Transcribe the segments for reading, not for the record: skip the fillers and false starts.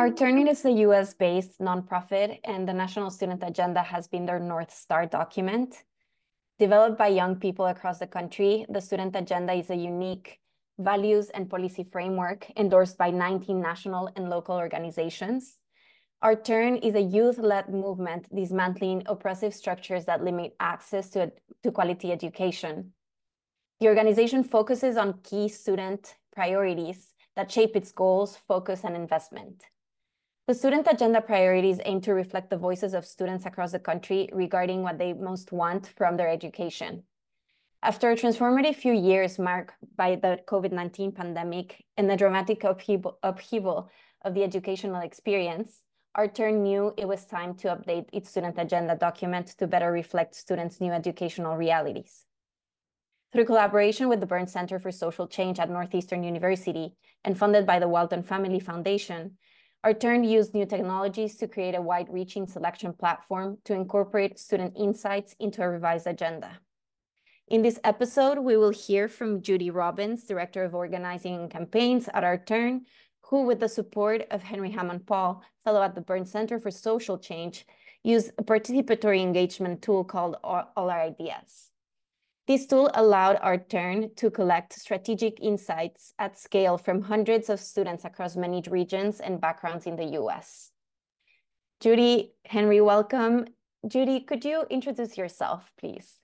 Our Turning is a US-based nonprofit, and the National Student Agenda has been their North Star document. Developed by young people across the country, the Student Agenda is a unique values and policy framework endorsed by 19 national and local organizations. Our Turn is a youth-led movement dismantling oppressive structures that limit access to quality education. The organization focuses on key student priorities that shape its goals, focus, and investment. The Student Agenda priorities aim to reflect the voices of students across the country regarding what they most want from their education. After a transformative few years marked by the COVID-19 pandemic and the dramatic upheaval of the educational experience, Our Turn knew it was time to update its Student Agenda document to better reflect students' new educational realities. Through collaboration with the Burns Center for Social Change at Northeastern University and funded by the Walton Family Foundation, Our Turn used new technologies to create a wide-reaching selection platform to incorporate student insights into a revised agenda. In this episode, we will hear from Judy Robbins, Director of Organizing and Campaigns at Our Turn, who, with the support of Henry Hammond Paul, fellow at the Burns Center for Social Change, used a participatory engagement tool called All Our Ideas. This tool allowed Our Turn to collect strategic insights at scale from hundreds of students across many regions and backgrounds in the US. Judy, Henry, welcome. Judy, could you introduce yourself, please?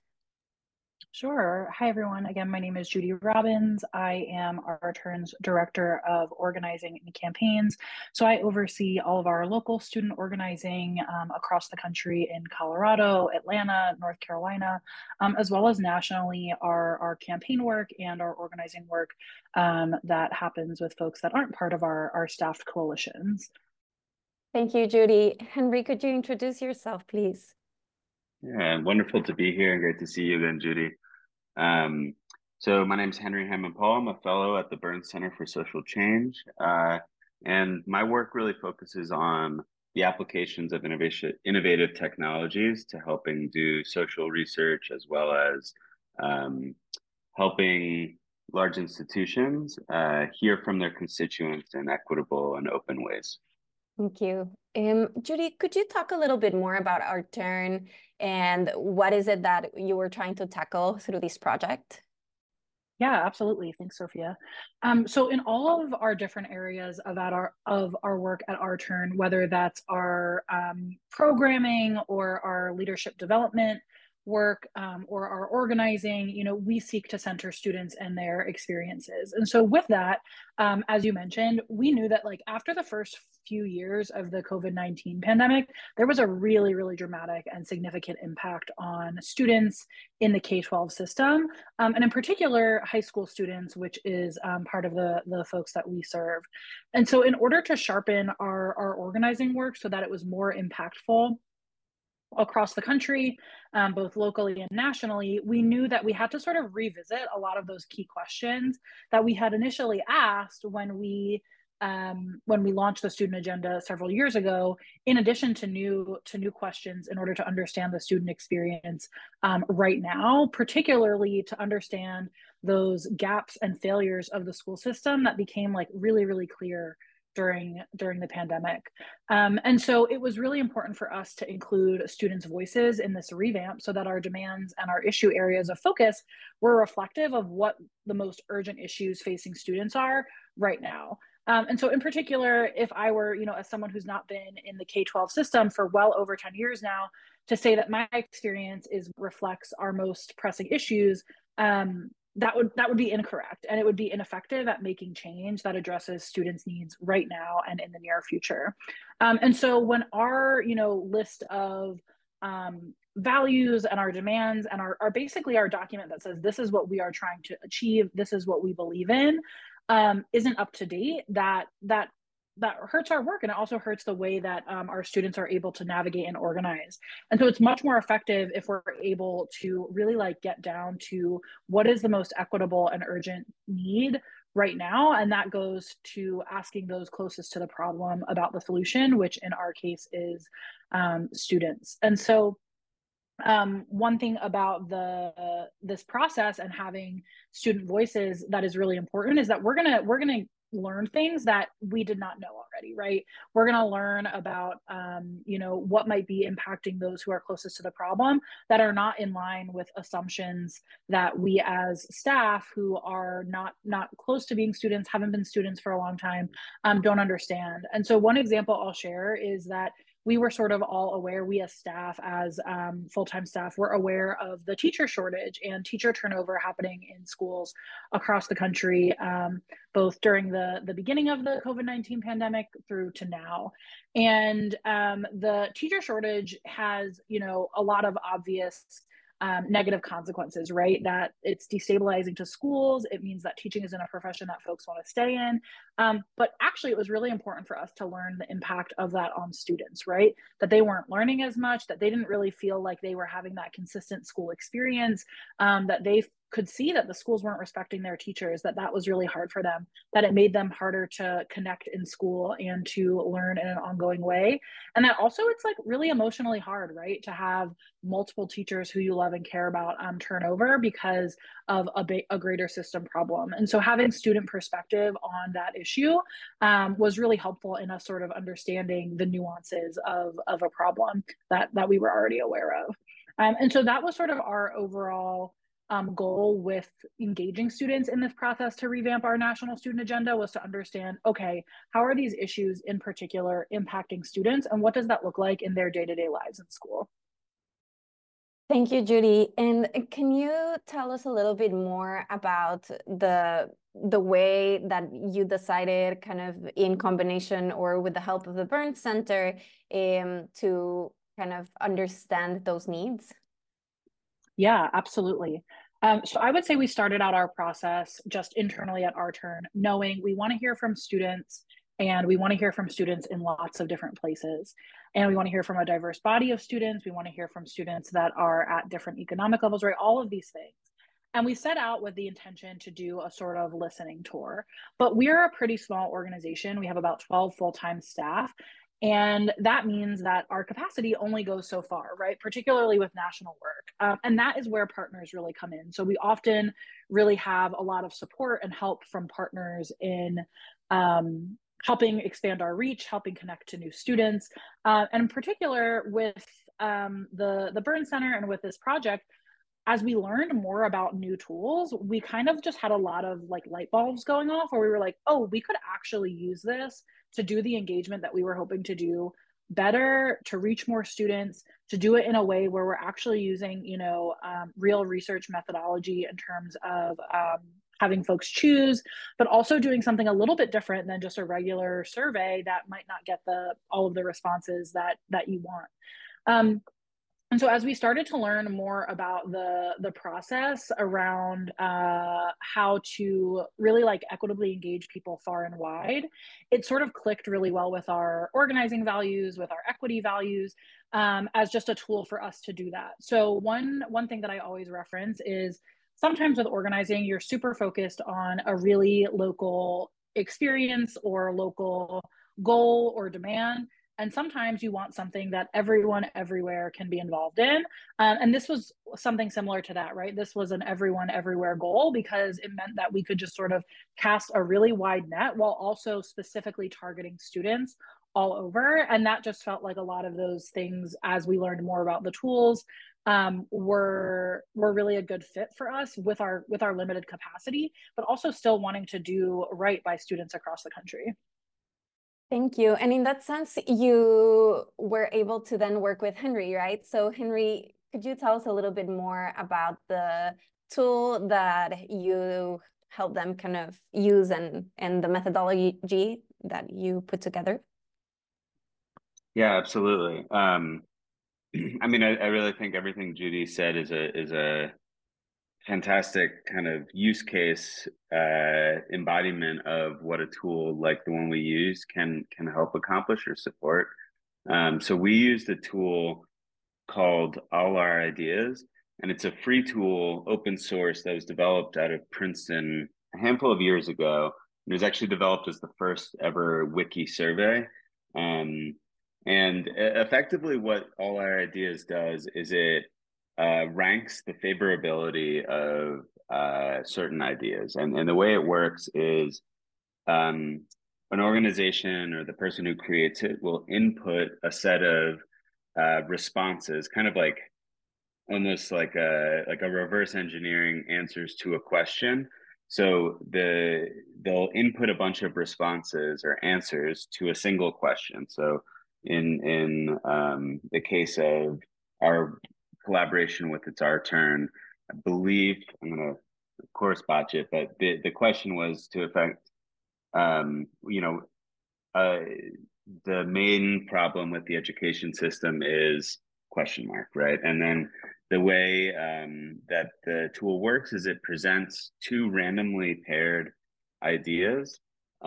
Sure. Hi, everyone. Again, my name is Judy Robbins. I am Our Turn's Director of Organizing and Campaigns. So I oversee all of our local student organizing across the country in Colorado, Atlanta, North Carolina, as well as nationally our campaign work and our organizing work that happens with folks that aren't part of our staffed coalitions. Thank you, Judy. Henry, could you introduce yourself, please? Yeah, wonderful to be here and great to see you again, Judy. So my name is Henry Hammond Paul. I'm a fellow at the Burns Center for Social Change. And my work really focuses on the applications of innovative technologies to helping do social research, as well as helping large institutions hear from their constituents in equitable and open ways. Thank you. Judy, could you talk a little bit more about Our Turn and what is it that you were trying to tackle through this project? Yeah, absolutely. Thanks, Sophia. So in all of our different areas of our work at Our Turn, whether that's our programming or our leadership development work or our organizing, we seek to center students and their experiences. And so with that, as you mentioned, we knew that after the first few years of the COVID-19 pandemic, there was a really, really dramatic and significant impact on students in the K-12 system, and in particular, high school students, which is part of the folks that we serve. And so in order to sharpen our organizing work so that it was more impactful across the country, both locally and nationally, we knew that we had to sort of revisit a lot of those key questions that we had initially asked when we launched the student agenda several years ago, in addition to new questions in order to understand the student experience right now, particularly to understand those gaps and failures of the school system that became really, really clear during the pandemic. And so it was really important for us to include students' voices in this revamp so that our demands and our issue areas of focus were reflective of what the most urgent issues facing students are right now. And so in particular, if I were, as someone who's not been in the K-12 system for well over 10 years now, to say that my experience reflects our most pressing issues, that would be incorrect, and it would be ineffective at making change that addresses students' needs right now and in the near future. And so when our list of values and our demands and our basically our document that says this is what we are trying to achieve, this is what we believe in, isn't up to date, that hurts our work, and it also hurts the way that our students are able to navigate and organize. And so it's much more effective if we're able to really get down to what is the most equitable and urgent need right now. And that goes to asking those closest to the problem about the solution, which in our case is students. And so one thing about this process and having student voices that is really important is that we're gonna learn things that we did not know already, right? We're going to learn about, you know, what might be impacting those who are closest to the problem that are not in line with assumptions that we as staff who are not close to being students, haven't been students for a long time, don't understand. And so one example I'll share is that we were sort of all aware, we as staff, as full-time staff, were aware of the teacher shortage and teacher turnover happening in schools across the country, both during the beginning of the COVID-19 pandemic through to now. And the teacher shortage has, you know, a lot of obvious negative consequences, right? That it's destabilizing to schools. It means that teaching isn't a profession that folks want to stay in. But actually, it was really important for us to learn the impact of that on students, right? That they weren't learning as much, that they didn't really feel like they were having that consistent school experience, that they could see that the schools weren't respecting their teachers, that was really hard for them, that it made them harder to connect in school and to learn in an ongoing way. And that also it's like really emotionally hard, right? To have multiple teachers who you love and care about turn over because of a greater system problem. And so having student perspective on that issue was really helpful in us sort of understanding the nuances of a problem that we were already aware of. And so that was sort of our overall goal with engaging students in this process to revamp our national student agenda, was to understand, okay, how are these issues in particular impacting students, and what does that look like in their day-to-day lives in school? Thank you, Judy. And can you tell us a little bit more about the way that you decided, kind of in combination or with the help of the Burns Center, to kind of understand those needs? Yeah, absolutely. So I would say we started out our process just internally at Our Turn, knowing we want to hear from students, and we want to hear from students in lots of different places. And we want to hear from a diverse body of students. We want to hear from students that are at different economic levels, right? All of these things. And we set out with the intention to do a sort of listening tour. But we're a pretty small organization. We have about 12 full-time staff. And that means that our capacity only goes so far, right? Particularly with national work. And that is where partners really come in. So we often really have a lot of support and help from partners in helping expand our reach, helping connect to new students. And in particular with the Burns Center and with this project, as we learned more about new tools, we kind of just had a lot of like light bulbs going off, where we were like, oh, we could actually use this to do the engagement that we were hoping to do better, to reach more students, to do it in a way where we're actually using, you know, real research methodology in terms of having folks choose, but also doing something a little bit different than just a regular survey that might not get all of the responses that you want. And so as we started to learn more about the process around how to really like equitably engage people far and wide, it sort of clicked really well with our organizing values, with our equity values, as just a tool for us to do that. So one thing that I always reference is sometimes with organizing, you're super focused on a really local experience or local goal or demand. And sometimes you want something that everyone everywhere can be involved in. And this was something similar to that, right? This was an everyone everywhere goal, because it meant that we could just sort of cast a really wide net while also specifically targeting students all over. And that just felt like a lot of those things, as we learned more about the tools, were really a good fit for us with our limited capacity, but also still wanting to do right by students across the country. Thank you. And in that sense, you were able to then work with Henry, right? So Henry, could you tell us a little bit more about the tool that you helped them kind of use and the methodology that you put together? Yeah, absolutely. I mean, I really think everything Judy said is a fantastic kind of use case embodiment of what a tool like the one we use can help accomplish or support. So we used a tool called All Our Ideas, and it's a free tool, open source, that was developed out of Princeton a handful of years ago. It was actually developed as the first ever wiki survey. And effectively what All Our Ideas does is it ranks the favorability of certain ideas. And the way it works is an organization or the person who creates it will input a set of responses, kind of like almost like a reverse engineering answers to a question. So they'll input a bunch of responses or answers to a single question. So in the case of our collaboration with It's Our Turn, I believe I'm gonna of course botch it, but the question was to affect you know the main problem with the education system is question mark, right? And then the way that the tool works is it presents two randomly paired ideas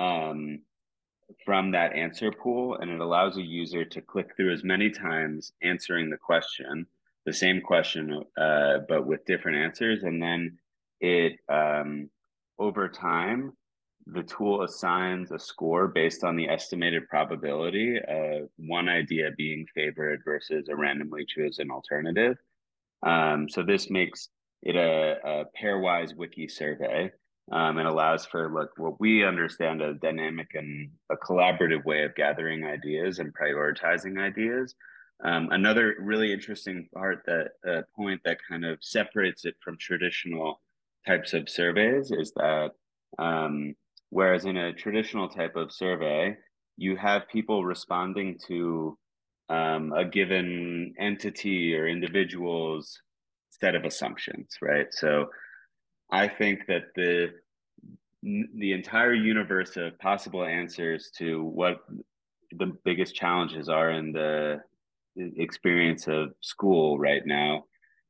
from that answer pool, and it allows a user to click through as many times answering the same question, but with different answers. And then it, over time, the tool assigns a score based on the estimated probability of one idea being favored versus a randomly chosen alternative. So this makes it a pairwise wiki survey. It allows for what we understand a dynamic and a collaborative way of gathering ideas and prioritizing ideas. Another really interesting point that kind of separates it from traditional types of surveys is that whereas in a traditional type of survey, you have people responding to a given entity or individual's set of assumptions, right? So I think that the entire universe of possible answers to what the biggest challenges are in the experience of school right now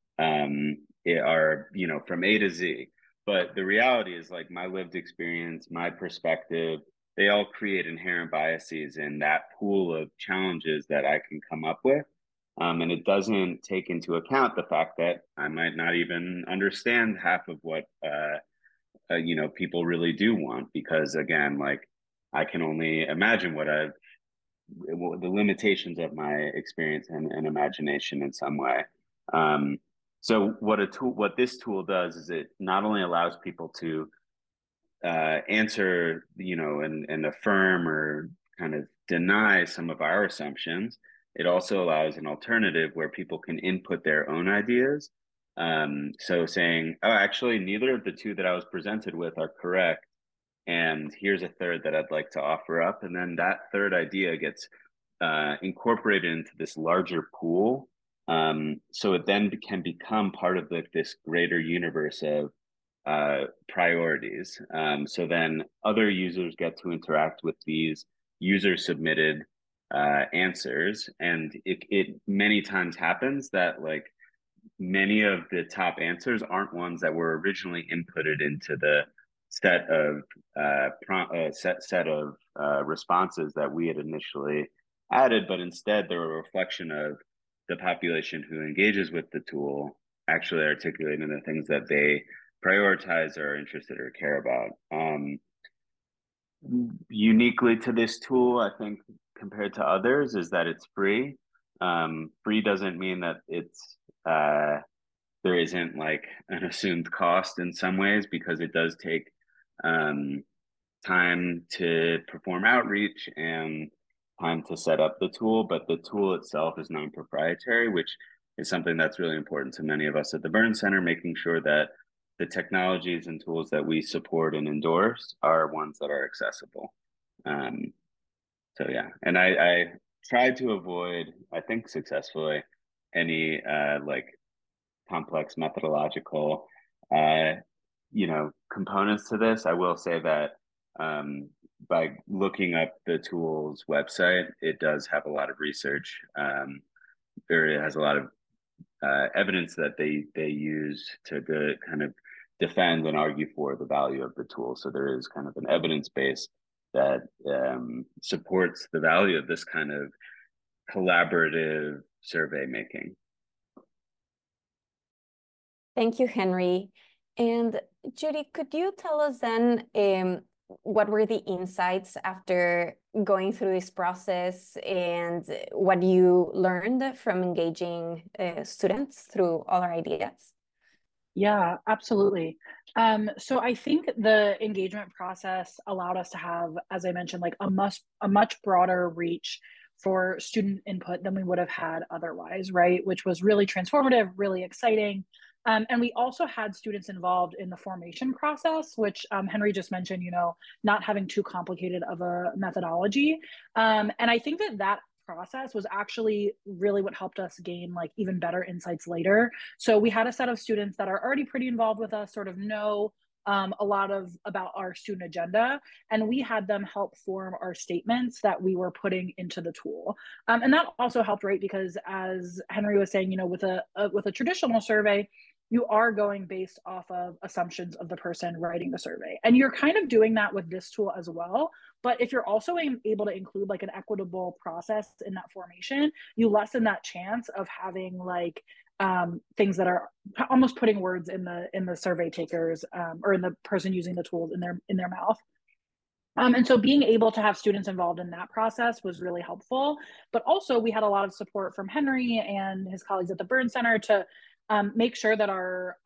are, from A to Z. But the reality is, like, my lived experience, my perspective, they all create inherent biases in that pool of challenges that I can come up with. And it doesn't take into account the fact that I might not even understand half of what people really do want, because again, like, I can only imagine the limitations of my experience and imagination in some way. So what this tool does is it not only allows people to answer, and affirm or kind of deny some of our assumptions, it also allows an alternative where people can input their own ideas. So saying, oh, actually, neither of the two that I was presented with are correct, and here's a third that I'd like to offer up. And then that third idea gets incorporated into this larger pool. So it then can become part of this greater universe of priorities. So then other users get to interact with these user submitted answers. And it many times happens that, like, many of the top answers aren't ones that were originally inputted into the set of responses that we had initially added, but instead they're a reflection of the population who engages with the tool actually articulating the things that they prioritize or are interested or care about. Uniquely to this tool, I think, compared to others, is that it's free. Free doesn't mean that it's there isn't, like, an assumed cost in some ways, because it does take time to perform outreach and time to set up the tool, but the tool itself is non-proprietary, which is something that's really important to many of us at the Burns Center, making sure that the technologies and tools that we support and endorse are ones that are accessible. So yeah, and I tried to avoid, I think successfully, any complex methodological components to this. I will say that by looking up the tool's website, it does have a lot of research, or it has a lot of evidence that they use to kind of defend and argue for the value of the tool. So there is kind of an evidence base that supports the value of this kind of collaborative survey making. Thank you, Henry. And Judy, could you tell us then what were the insights after going through this process, and what you learned from engaging students through all our ideas? Yeah, absolutely. So I think the engagement process allowed us to have, as I mentioned, like a much broader reach for student input than we would have had otherwise, right? Which was really transformative, really exciting. And we also had students involved in the formation process, which Henry just mentioned, not having too complicated of a methodology. And I think that process was actually really what helped us gain like even better insights later. So we had a set of students that are already pretty involved with us, sort of know a lot about our student agenda, and we had them help form our statements that we were putting into the tool. And that also helped, right? Because as Henry was saying, with a traditional survey, you are going based off of assumptions of the person writing the survey. And you're kind of doing that with this tool as well. But if you're also able to include like an equitable process in that formation, you lessen that chance of having like things that are almost putting words in the survey takers or in the person using the tools in their mouth. And so being able to have students involved in that process was really helpful. But also we had a lot of support from Henry and his colleagues at the Burns Center to make sure that our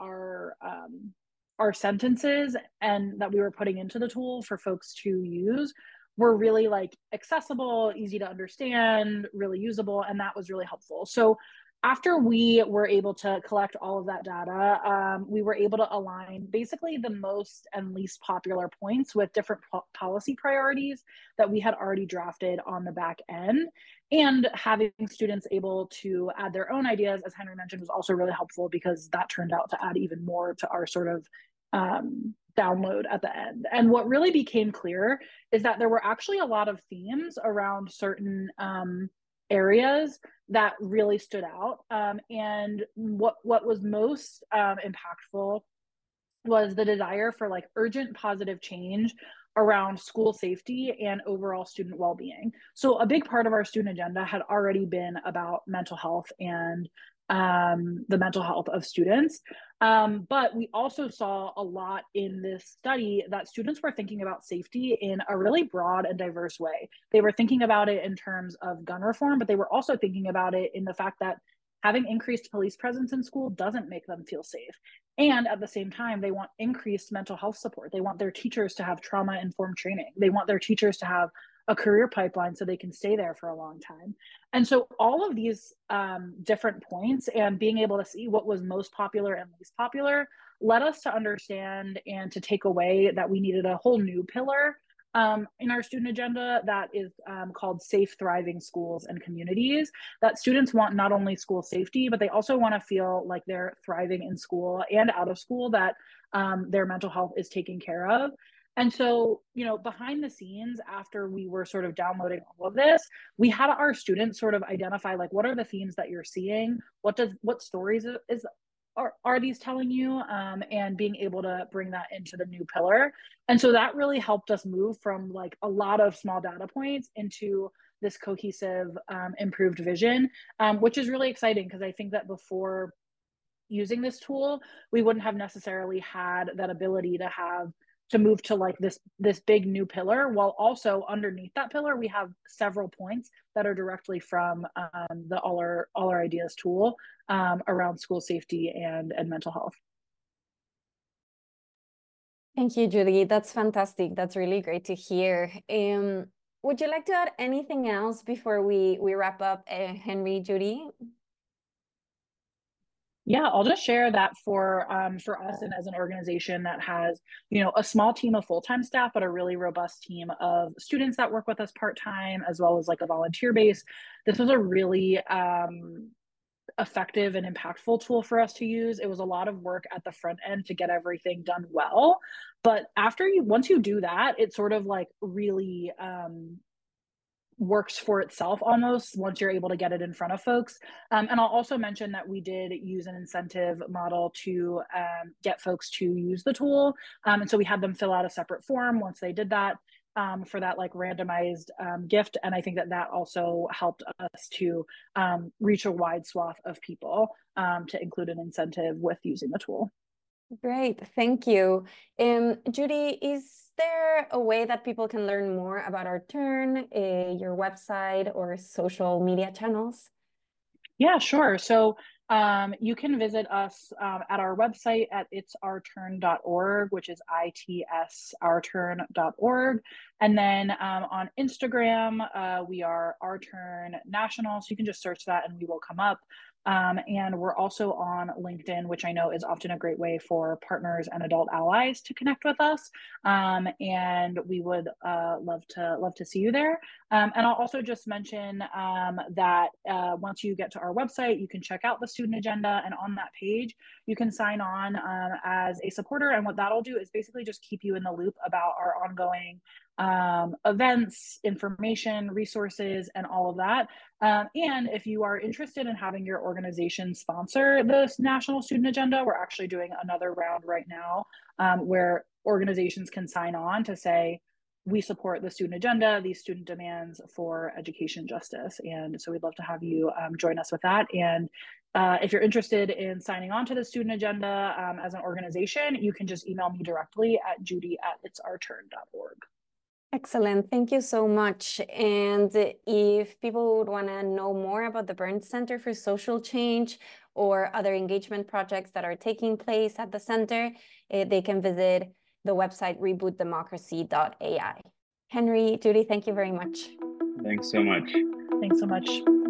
sentences and that we were putting into the tool for folks to use were really like accessible, easy to understand, really usable, and that was really helpful. So after we were able to collect all of that data, we were able to align basically the most and least popular points with different policy priorities that we had already drafted on the back end. And having students able to add their own ideas, as Henry mentioned, was also really helpful because that turned out to add even more to our sort of download at the end. And what really became clear is that there were actually a lot of themes around certain areas that really stood out. And what was most impactful was the desire for like urgent positive change around school safety and overall student well-being. So a big part of our student agenda had already been about mental health and the mental health of students. But we also saw a lot in this study that students were thinking about safety in a really broad and diverse way. They were thinking about it in terms of gun reform, but they were also thinking about it in the fact that having increased police presence in school doesn't make them feel safe. And at the same time, they want increased mental health support. They want their teachers to have trauma-informed training. They want their teachers to have a career pipeline so they can stay there for a long time. And so all of these different points and being able to see what was most popular and least popular led us to understand and to take away that we needed a whole new pillar in our student agenda that is called Safe, Thriving Schools and Communities, that students want not only school safety, but they also want to feel like they're thriving in school and out of school, that their mental health is taken care of. And so, behind the scenes, after we were sort of downloading all of this, we had our students sort of identify like, what are the themes that you're seeing? What stories are these telling you? And being able to bring that into the new pillar. And so that really helped us move from like a lot of small data points into this cohesive, improved vision, which is really exciting because I think that before using this tool, we wouldn't have necessarily had that ability to move to like this big new pillar, while also underneath that pillar we have several points that are directly from the All Our Ideas tool around school safety and mental health. Thank you, Judy. That's fantastic. That's really great to hear. Would you like to add anything else before we wrap up, Henry, Judy? Yeah, I'll just share that for us and as an organization that has, a small team of full-time staff, but a really robust team of students that work with us part-time, as well as like a volunteer base. This was a really effective and impactful tool for us to use. It was a lot of work at the front end to get everything done well. But once you do that, it sort of like really works for itself almost once you're able to get it in front of folks. And I'll also mention that we did use an incentive model to get folks to use the tool. And so we had them fill out a separate form once they did that for that like randomized gift. And I think that also helped us to reach a wide swath of people to include an incentive with using the tool. Great, thank you. Judy, is there a way that people can learn more about Our Turn, your website or social media channels? Yeah, sure. So You can visit us at our website at itsourturn.org, which is itsourturn.org. And then on Instagram, we are Our Turn National. So you can just search that and we will come up. And we're also on LinkedIn, which I know is often a great way for partners and adult allies to connect with us. And we would love to see you there. And I'll also just mention that once you get to our website, you can check out the student agenda, and on that page, you can sign on as a supporter. And what that'll do is basically just keep you in the loop about our ongoing events, information, resources, and all of that. And if you are interested in having your organization sponsor the National Student Agenda, we're actually doing another round right now where organizations can sign on to say, we support the student agenda, these student demands for education justice. And so we'd love to have you join us with that. And if you're interested in signing on to the student agenda as an organization, you can just email me directly at judy@itsourturn.org. Excellent. Thank you so much. And if people would want to know more about the Burns Center for Social Change or other engagement projects that are taking place at the center, they can visit the website rebootdemocracy.ai. Henry, Judy, thank you very much. Thanks so much. Thanks so much.